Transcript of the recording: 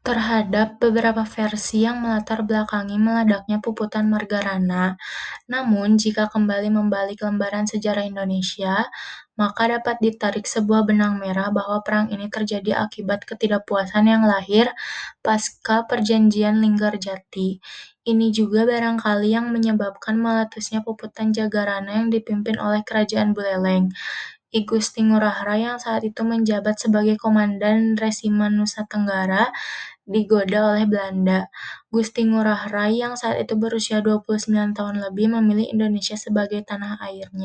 Terhadap beberapa versi yang melatar belakangi meledaknya Puputan Margarana. Namun, jika kembali membalik lembaran sejarah Indonesia, maka dapat ditarik sebuah benang merah bahwa perang ini terjadi akibat ketidakpuasan yang lahir pasca Perjanjian Linggarjati. Ini juga barangkali yang menyebabkan meletusnya Puputan Jagarana yang dipimpin oleh Kerajaan Buleleng. I Gusti Ngurah Rai yang saat itu menjabat sebagai Komandan Resimen Nusa Tenggara digoda oleh Belanda. Gusti Ngurah Rai yang saat itu berusia 29 tahun lebih memilih Indonesia sebagai tanah airnya.